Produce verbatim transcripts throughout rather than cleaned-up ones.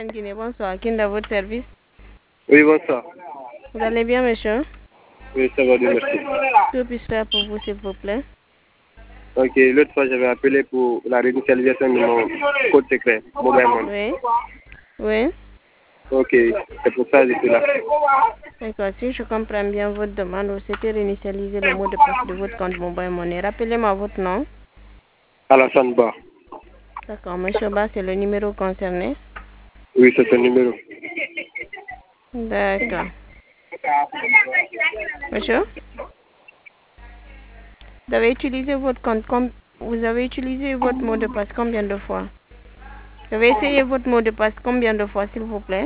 Guinée, bonsoir. Qui est dans votre service? Oui, bonsoir. Vous allez bien, monsieur? Oui, ça va bien, merci. Que puis-je faire pour vous, s'il vous plaît? Ok, l'autre fois, j'avais appelé pour la réinitialisation de mon code secret, Mobile Money. Oui. Oui. Ok, c'est pour ça que je suis là. D'accord. Si je comprends bien votre demande, vous souhaitez réinitialiser le mot de passe de votre compte Mobile Money. Rappelez-moi votre nom. Alassane Ba. D'accord. Monsieur Ba, c'est le numéro concerné? Oui, c'est ce numéro. D'accord. Monsieur? Vous avez utilisé votre compte com... Vous avez utilisé votre mot de passe combien de fois? Vous avez essayé votre mot de passe combien de fois, s'il vous plaît?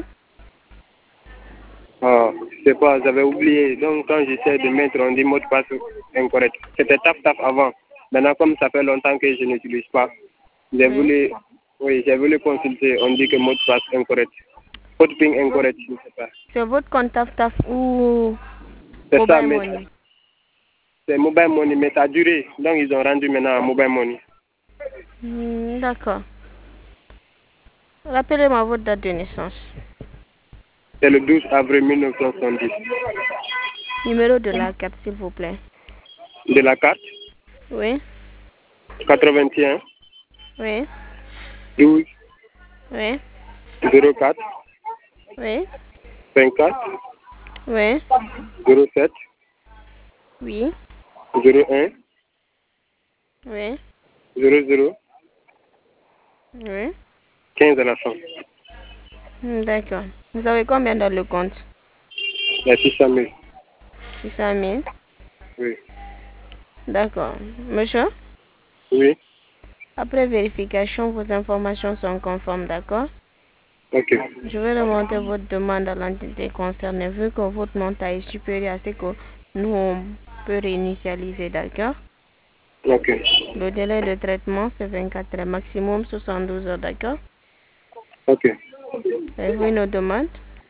Ah, je sais pas, j'avais oublié. Donc, quand j'essaie de mettre, on dit mot de passe incorrect. C'était taf taf avant. Maintenant, comme ça fait longtemps que je n'utilise pas, j'ai Oui. voulu, oui, j'ai voulu consulter. On dit que mot de passe incorrect. Code PIN incorrect, je ne sais pas. C'est votre compte Taf Taf ou C'est ça, Mobile mais Money? c'est Mobile Money, mais ça a duré. Donc, ils ont rendu maintenant à Mobile Money. Hmm, d'accord. Rappelez-moi votre date de naissance. C'est le douze avril mille neuf cent soixante-dix. Numéro de la carte, s'il vous plaît. De la carte? Oui. quatre-vingt-un. Oui. douze. Oui. zéro quatre. Oui. vingt-quatre. Oui. zéro sept. Oui. zéro un. Oui. zéro zéro. Oui. quinze à la fin. Hmm, d'accord. Vous avez combien dans le compte? Il y a six cent mille. six cent mille. Oui. D'accord. Monsieur? Oui. Après vérification, vos informations sont conformes, d'accord? Ok. Je vais remonter votre demande à l'entité concernée, vu que votre montant est supérieur à ce que nous, on peut réinitialiser, d'accord? Ok. Le délai de traitement, c'est vingt-quatre heures, maximum soixante-douze heures, d'accord? Ok. Avez-vous une demande?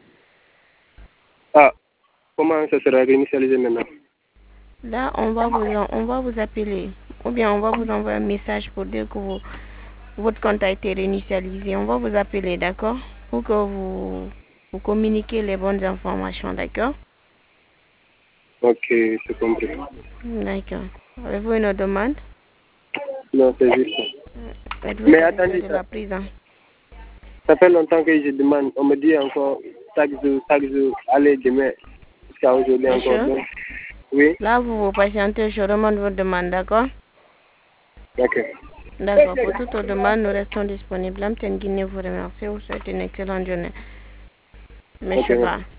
Ah, comment ça sera réinitialisé maintenant? Là, on va vous, en- on va vous appeler, ou bien on va vous envoyer un message pour dire que vous, votre compte a été réinitialisé. On va vous appeler, d'accord? Pour que vous, vous communiquiez les bonnes informations, d'accord? Ok, c'est compris. D'accord. Avez-vous une demande? Non, c'est juste ça. Êtes-vous Mais satisfait attendez, de ça, la prison? ça fait longtemps que je demande. On me dit encore chaque jour, chaque jour, allez demain, jusqu'à aujourd'hui encore. Monsieur? Donc, oui? Là, vous vous patientez, je demande votre demande, d'accord? Ok. D'accord. Pour toute demande, nous restons disponibles. Amten Guinée vous remercie. Vous souhaite une excellente journée. Ok, Monsieur merci. Ba.